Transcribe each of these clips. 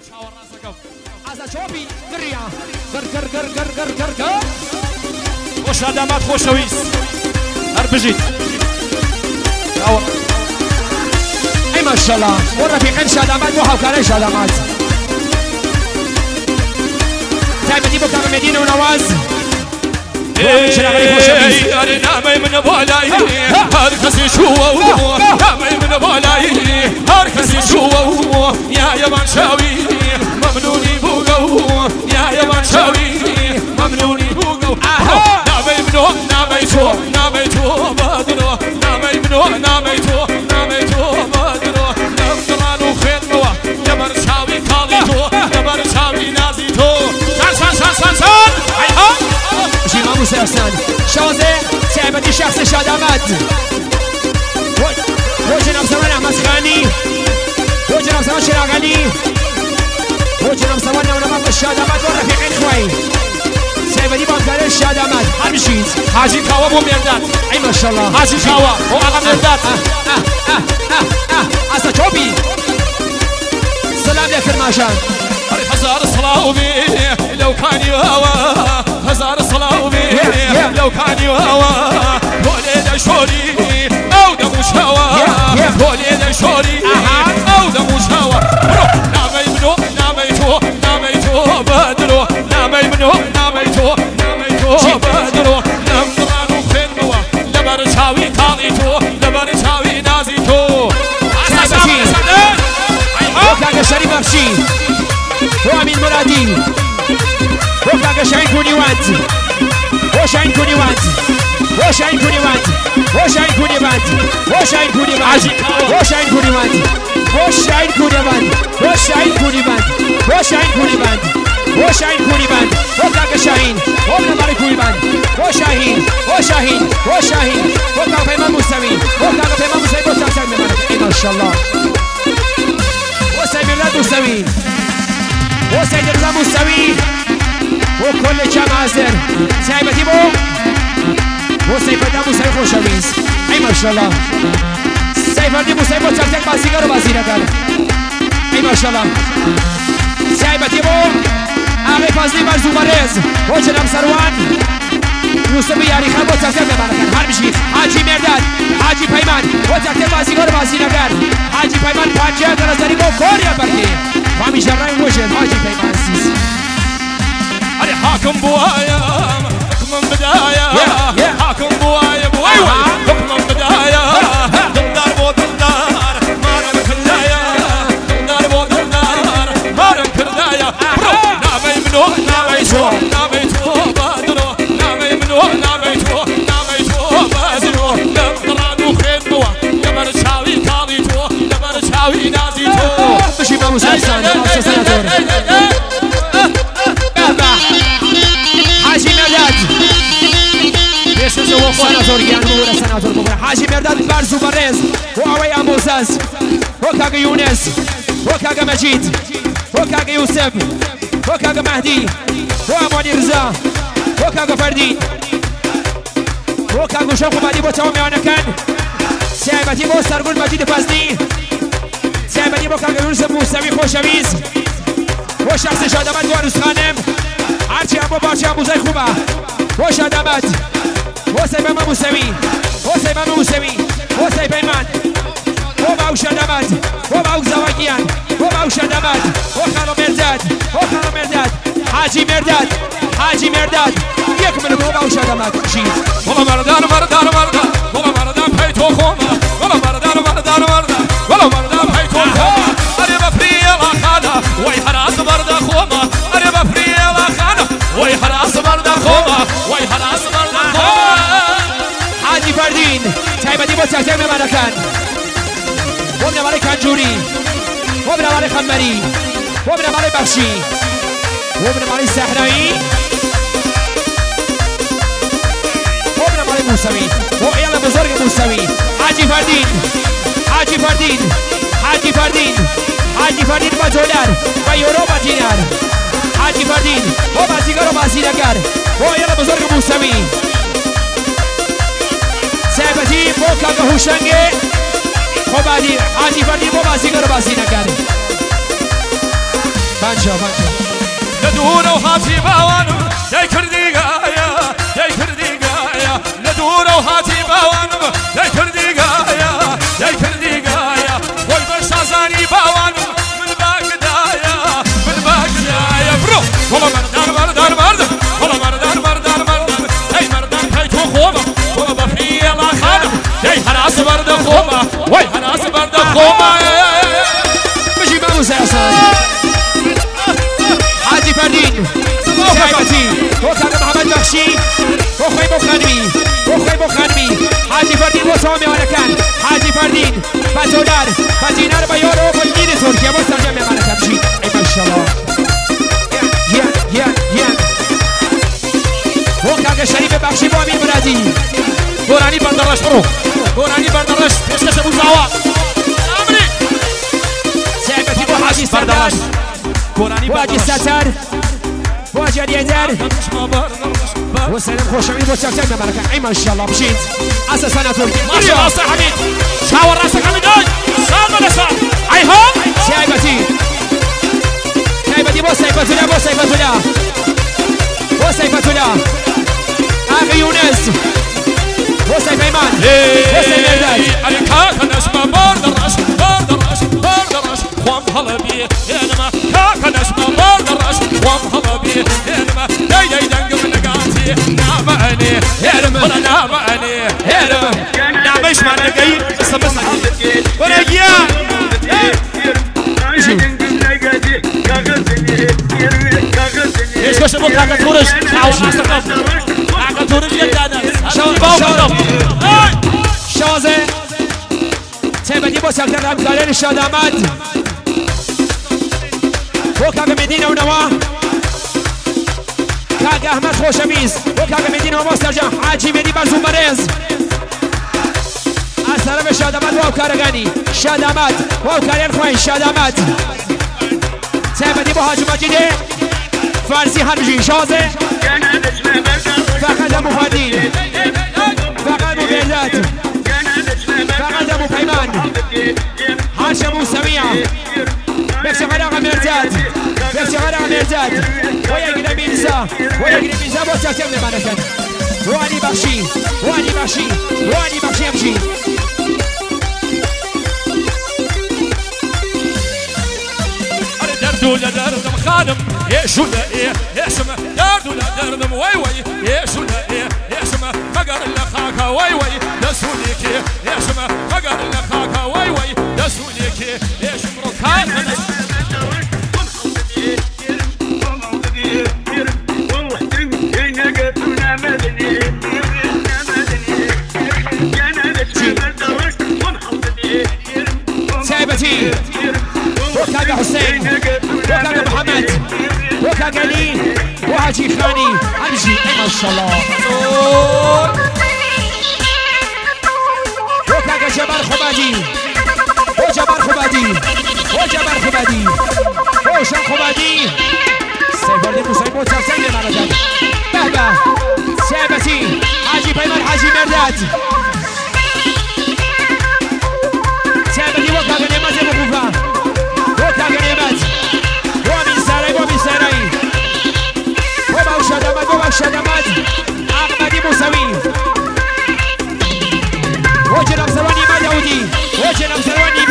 چۆپی گڕیا گڕ خۆش ئادامات خۆشەویست هەر بژیت ئەی ماشەڵڵا بۆ ڕەفیقەی شادامات بۆ هاوکارەی شادامات تایبەتی بۆ کاکە مێدینە و نەواز ئەرێ نامەی منە بۆ لای هەر کەسی شووە و نامەی منە بۆ لای هەر کەسی شووە و یایەمان شاوی مەمنونی بووگە و یایەمان شاوی مەمنونی بووگە و نامەی منۆ نامەی تۆ نامەی تۆ بەدرۆ نامەی منۆ نامەی تۆ نامەی تۆ بەدرۆ لەم گەڕان و خوێنمەوە لەبەر چاوی کاڵی تۆ لەبەر چاوی نازی تۆ سان ژیما موسى حسن شازه تایبەتی شخص شادامات بۆ جناب سەمان ئەحمەد خانی بۆ جناب سەمان شێراغەلی بۆ جناب سەمان نەونەما بە شادامات بۆ ڕەفیقەی خوای تایبەتی بۆ هاوکارەی شادامات هەر بشیت حاجی کاوە بۆ مێرداد ئەی ماشەڵڵا حاجی کاوە بۆ ئاغا مێرداد ئاستا چۆپی سلام لێ کرماشان هزار صلاة بي لو كان يهوى هزار صلاة بي لو كان يهوى وليد شوري أو دم شهوى وليد شوري أو دم شهوى نامي منو نامي تو بدرو نامي منو نامي تو بدرو نم قرانو خينوا لبر شاوي كالي تو لبر شاوي نازي تو وكاكا شريف بخشي وامين مرادي وكاكا شاهين كوني وانت وشاهين كوني وانت وشاهين كوني وانت وشاهين كوني وانت وشاهين كوني وانت وشاهين كوني وانت وشاهين كوني وانت وشاهين كوني وانت وشاهين كوني وانت وشاهين كوني وانت وكاكا شاهين وابن ماري كوني وانت وشاهين وشاهين وشاهين وكاكا بيمان مستوي وكاكا بيمان مستوي وكاكا بيمان مستوي ما شاء الله وسيد الله مستوي وسيد الله مستوي وكل جمع عزر سايبتي بو وسيد الله مستوي خوشويز اي ما شاء الله سيد الله مستوي بو ترتك بازيگر و بازينگر اي ما شاء الله سايبتي بو آقای فضلی بر زوبرز و جناب سروان یوسف یاری خان با ترتیب ببرکن هر بشید حاجی مرداد حاجی پیمان با ترتیب بازیگر و بازیگر حاجی پیمان پنجه درازداری با کوریا برکی و همیشه رای موجد حاجی پیمان سیز أري حاكم بوايا حكم بدايا حاكم بوايا بوايا حكم بدايا دندار بو دندار مارم كردايا دندار بو دندار مارم كردايا نامي منو نامي تو نامي تو بادرو نامي منو نامي تو بادرو لم طلعوا خيموا لبر شاوي كالي تو لبر شاوي نازي تو بشي ما مسلسل حاجی مرداد و سناتور گیانمور سناتور ببره حاجی مرداد برز و برز و آوی آموزاز و کاغ یونس و کاغ مجید و کاغ یوسف و کاغ مهدی و امانی رضا و کاغ فردی و کاغ شوق بعدی با تمام آنکن سیابتی با سرگون مجید فضلی سیابتی با کاغ یونس موسوی خوشویز و شخص شادمت و عروس خانم هرچی هم با بارچی هم موزای خوبه و شادمت و سیبان موسوی و سیبان موسوی و سیبان و باو شادمت و باو زواگیان و باو شادمت و خانم مرداد و خانم مرداد حاجی مرداد حاجی مرداد یک منو و باو شادمت شید والله مردان مردان مردان والله مردان پیتو خوما والله مردان مردان مردان والله مردان پیتو خوما اری بفری خانه وی حراس مرد خوما اری بفری خانه وی حراس مرد خوما وی حراس مرد خوما حاجی فردین تایبتی با تحتیم مملکن و بنابرای کنجوری و بنابرای خمری و بنابرای بخشی و بنابرای صحرایی و بنابرای موسوی و ایال بزرگ موسوی حاجی فردین حاجی فردین حاجی فردین حاجی فردین با دلار و یورو با دینار حاجی فردین و بازیگر و بازیگر و ایال بزرگ موسوی سیبتی با کاغ هوشنگه و بعدی حاجی فردین و بازیگر و بازیگر بانجا لدورة وهاتي باوانم يا كرديقايا يا كرديقايا لدورة وهاتي باوانم يا كرديقايا يا كرديقايا والبشازاني باوانم من باقدايا من باقدايا برو والله مردان والله مردان هاي مردان هاي خوبة والله بفي الله خانم هاي هراس برد خوبة وي هراس برد خوبة مجي مامو سياسان حاجي فردين سايبتي وكان محمد بخشي وخوي بخانمي حاجي فردين وصومي ولا كان حاجي فردين باتولار باتينار بيورو وفلمين تركيا مسترجم يا مالك امشي اي ما شاء الله يا وكان شريف بخشي وامين مرادي قراني بندرش برو قراني بندرش اسمه ابو زعوا امري سايبتي بو حاجي سردار واجي الستار واجي اليدار وسلام خوش عميد وسلام مبارك اي ما شاء الله مشيت اساسا تركي ما شاء الله صح حميد شاور راسك حميد سال ولا سال هاي هو سايبتي بو سايبتي لا اخي يونس وسيف ايمان وسيف مرداد الكاكا نسمة بردرش خوام هلا بيه انما كاكا نسمة بردرش خوام هلا بيه انما داي دنق من نقاتي نعم اني ولا نعم اني نعم ايش معنى نقاي سمسنا ورقيا ايش كش ابو كاكا تورش كاكا تورش يدانا شازه سيبدي بو سكتر همکاران ارشاد احمد و کاغ مدینه و نوا کاغ احمد خوشمیز و کاغ مدینه و مستر جان حاجی مدی برزو مرز از طرف شاد احمد و کارگانی شاد احمد و کارین خوین شاد احمد سيبدي بو حاج مجيده فارسي هرجي شازه فقط ابو فادي فقط ابو بيزات فقط ابو فيمان هاشم سميع بكسي غراغ ميرزات ويقرب بينسا بوسا تمنى مالكا واني بخشي امشي دولا دردم خانم يشو لا ايه اسمه دولا دردم وي يشو لا ايه اسمه مقر لخاكا وي دسوليك اسمه مقر لخاكا وي دسوليك ايش مركان سايبتي وكاغا حسين وكاغا محمد وكاغا لي وحاجي خاني امشي ما شاء الله وكاغا جبار خبادي وشان خبادي سيبردي مسيبو ترسل لمردد بهبه سايبتي حاجي بيمان حاجي مرداد سايبتي وكاغا نماز مخوفه وكاغا نماز ومن ساري وباوشادمات احمدي موسوي وجنب سرواني ما داودي وجنب سرواني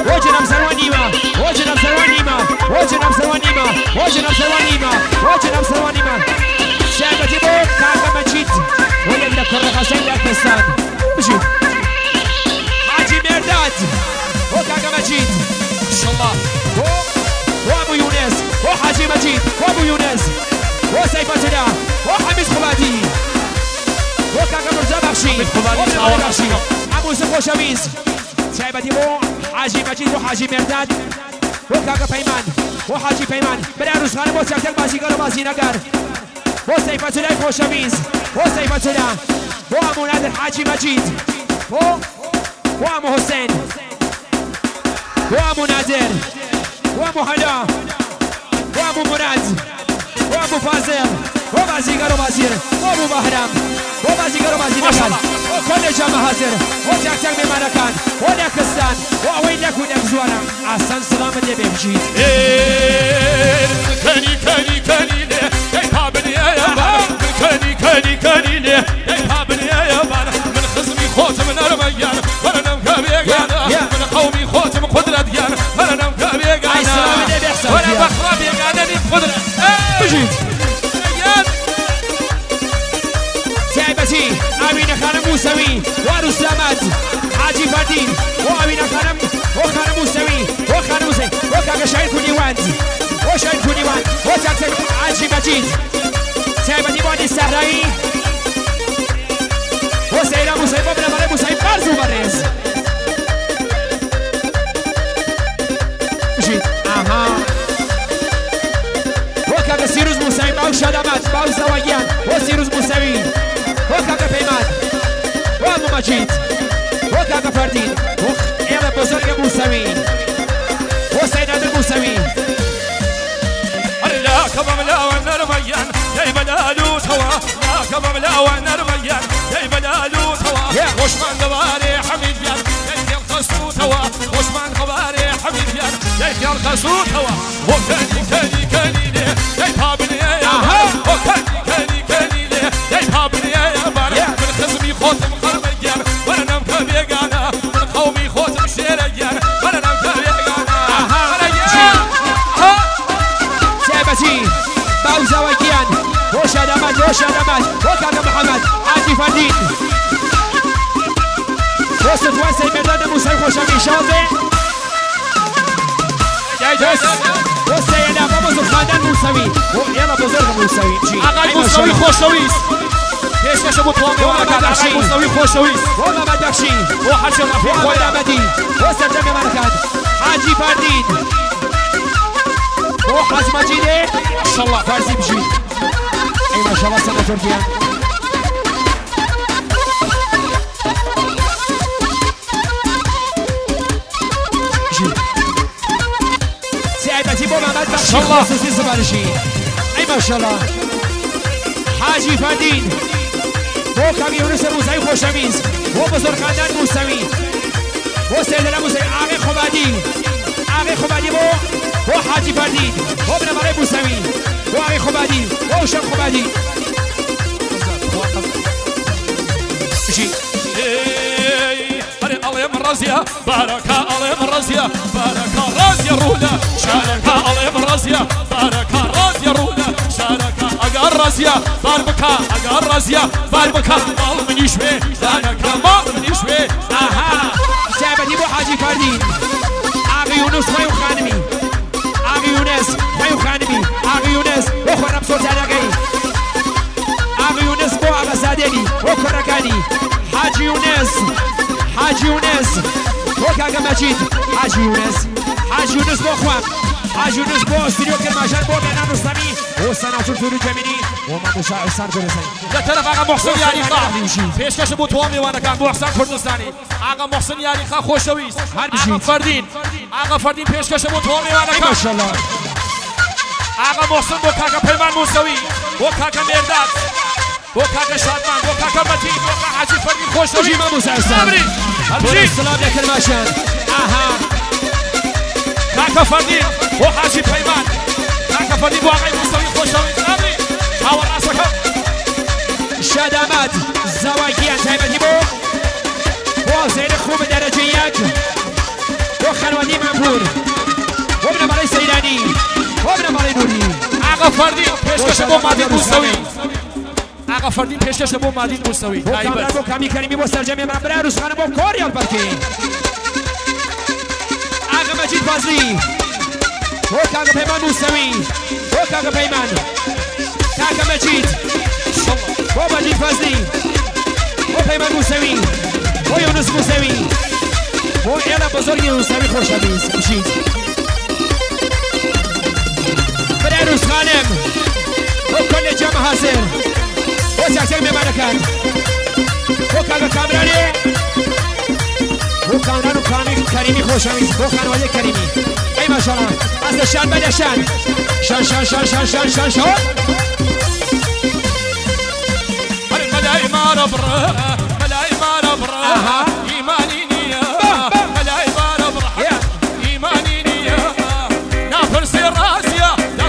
ما سايبتي بو كاغا مجيد ويبدا كره حسين باكستان مشي حاجي مرداد وكاغا مجيد ان شاء الله وابو يونس وحاجي مجيد وابو يونس وسيف الجناح وحميد خبادي وكاغا مرزا بخشي ابو سفو شميز سايبتي بو حاجي مجيد وحاجي مرداد وكاغا بيمان وحاجي بيمان برانوس خانم وسيفتك بازيگر وبازينگر وسيف الجناح خوشميز وسيف الجناح وامو نادر حاجي مجيد وامو حسين وابو نادر وابو حلا وابو مراد وابو فازل وبازيگر وبازير وابو بحرام وبازيگر وبازينگر وكل جامعة حاضر وتكتك بمركان ونكستان وأوينك ونكزوانا أحسن سلام اللي بيمشي كاني كاني كاني ليه يتابني يا بار كاني كاني كاني ليه يتابني يا بار من خصمي خوت من ارميان وانا مكابي قانا من قومي خوت من قدرة ديان وانا مكابي قانا وانا بخرابي قانا لي بقدرة بجيت تعبتي امين خانم موسوي ورسلامات حاجي فردين وامين خانم وخانم موسوي وخانم موسوي وكاكا شايل كوني واند وشايل كوني واند وتاكتك حاجي مجيد تعبتي بودي السهرائي وسيرا موسوي بابنا مري موسوي بارزو برز بجيت اها وكاكا سيروز موسوي باو شادمات باو زواجيان وسيروز موسوي وكاكا بيمان وابو مجيد وكاكا فردين وإلى بزرگ موسوي وسيد عبد الموسوي لا كمملا ونرميان يا بلالو توا لا كمملا ونرميان يا بلالو توا وشمان غباري حميد يان يا الخسو توا وشمان غباري حميد يان يا الخسو توا وكاني كاني كاني ليه يا بابني يا وكاني كاني كاني ليه يا بابني يا بار من خصمي خوت مقرميان وانا مكابي قانا من قومي خوت مشيريان وانا مكابي تعبتي باو زواجيان وشادمات وشادمات وكاكا محمد عادي فردين وسط وسط ميدان موسوي خوشامي شاطئ وسط يلا بابا خاندان موسوي يلا بزرگ موسوي آقای موسوی خوشویست پیشکش بود توامه و نکرد آقای موسوی خوشویست و محمد بخشی و حاجی رفیق و محمد عبدی و سرجم مرکز حاجی فردین و حاج مجیده ماشاءالله فرزی بجی ای ماشاءالله سنة ترکیه سعیبتی با محمد بخشی خصوصی زبانشی ای ماشاءالله حاجی فردین و کامیونس موسوی خوشمیز و بزرگخاندان موسوی و سیدنا موسوی آقای خبادی آقای خبادی و حاجی فردین و ابن مرای موسوی و آقای خبادی و شم خبادی بشی الله من رزيا بارك الله من رزيا بارك رزيا رولا شارك الله من رزيا بارك رزيا رولا شارك اقر رزيا بارك اقر رزيا بارك مال من يشوي لانك مال من يشوي اها شعبتي بو حاجي فردين آقا يونس خيو خانمي آقا يونس خيو خانمي آقا يونس وخورم سلطانقي آقا يونس بو آقا زادني وخوركاني حاجي يونس حاجی یونس وكاكا مجيد حاجی یونس بو خواب حاجی یونس بو استوديو كرماشان بو بنام رستمي وسناتور تورو جميني وما مشاعر سار برسن يا طرف آقا محسن یاری خواه پیشکش بو توامی وانکان بو احسان کردستانی آقا محسن یاری خواه خوشویست آقا فردین پیشکش بو توامی وانکان ماشاءالله آقا محسن بو کاکا پیمان موسوی بو کاکا مرداد بو کاکا شادمان بو کاکا مجید بو کاکا حاجی فردین خوشوی ما موسوی السلام يا كرماشان اها كاكا فردين وحاجي بيمان كاكا فردين واقعي مستوي خوشوي نابري حاول راسك شادمات زواجيان تايبتي بو وزير خوب درجيات وخلواني منبور وابن مالي سيداني وابن مالي نوري آقا فردين پیشکش بو مادين مستوي آقا فردین پیشکش بو مادین موسوی بو کامران بو کامی کریمی بو سرجمی مبره روزخانه بو کوریال برکی آقا مجید فازلی بو کاکا پیمان موسوی بو کاکا پیمان کاکا مجید بو مجید فازلی بو پیمان موسوی بو یونس موسوی بو ایلا بزرگی موسوی خوشمیز بشید بره روزخانم بو کل جمع حاضر وتعتقد بملكات وكاكا كامراني وكامران وكامي كريمي خوشميز وخانواده كريمي اي ما شاء الله از شان بده شان شان شان شان شان شان شان شان ملاي ما ربره ملاي ما ربره ايماني نيه ملاي ما ربره ايماني نيه نافر سير راسيا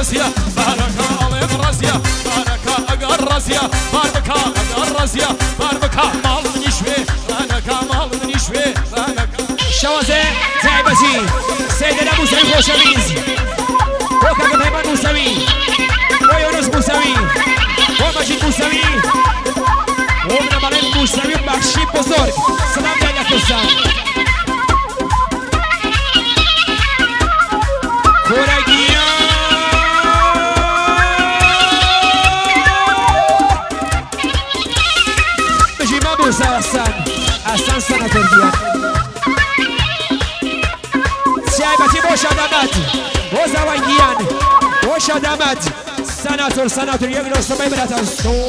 الرزية باركا عليم الرزية باركا أقر رزية باركا أقر رزية باركا مال من يشوي باركا مال من يشوي باركا شوازه تعبتي سيدنا موسوي خوشویز وكاك مهمان موسوي ويونس موسوي ومجيد موسوي ومن مريم موسوي بخشی بزرگ سلام دیگر کسان کورگیان بجی ما موسى احسن سناتور گیان سیایبتی باش آدمت و زوانگیان باش آدمت سناتور یک رستمه براتن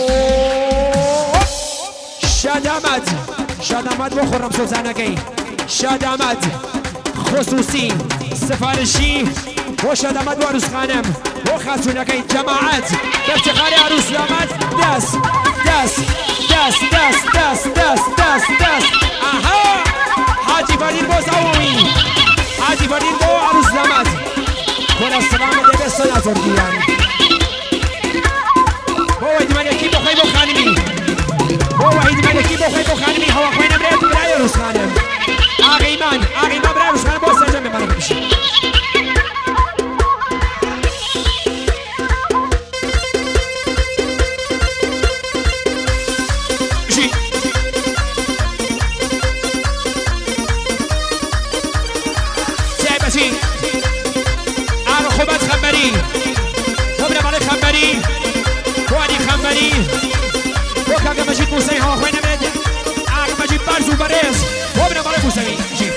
شادامت و خورم سوزانگی شادامت خصوصی سفارشی و شادامت و عروس خانم و خاتونگی جماعت بافتخار عروس دامت دست آها حاجی فرید باز عمومی حاجی فرید با عروس دامت کن السلام دیگه سناتور گیان با وحید ملکی بخوای بخانمی وحید ملکی بخوای بخانمی هوا خوینم برای عروس خانم آقیمان برای عروس خانم باز سرجم بمانم بشه خوبت خنبری وابن مالك خنبری وانی خنبری وكاك مجيد موسوي هوا خوينا من آقا مجيد بارز وبريز وابن مالك موسوي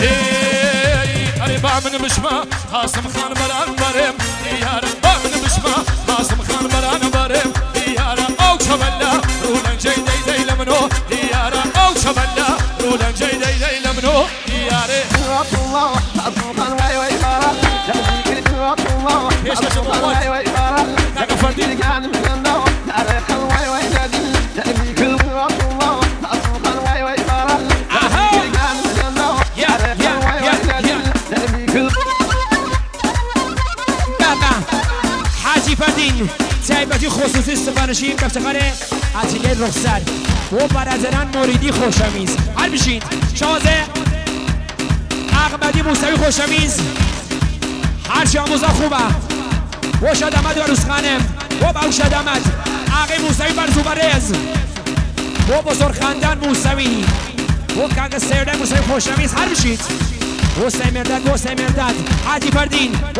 قريبا من بشما قاسم خان بران برم ديارة من بشما قاسم خان بران برم ديارة او شبلا رولن جي دي لمنو ديارة او شبلا رولن جي دي لمنو ديارة الله قاسم خان واي واي بارا ايش تشوف واي واي بارا لك فردي كان من النو تاريخ واي واي نادي تبي كل الله قاسم خان واي واي بارا كان من النو تاريخ واي واي نادي تبي كل بابا حاجی فردین تعیبتی خصوصی سفارشی بافتخار اتیلیه رخصت و برادران موریدی خوشامیز حل بشید شازه احمدی موسوی خوشامیز هرچی آموزا خوبه و شادامت و عروس خانم و باو شادامت آقای موسوی برزو برز و بزرگ خاندان موسوی و کاک سیرده موسوی خوشامیز حل بشید حسین مرداد حاجی فردین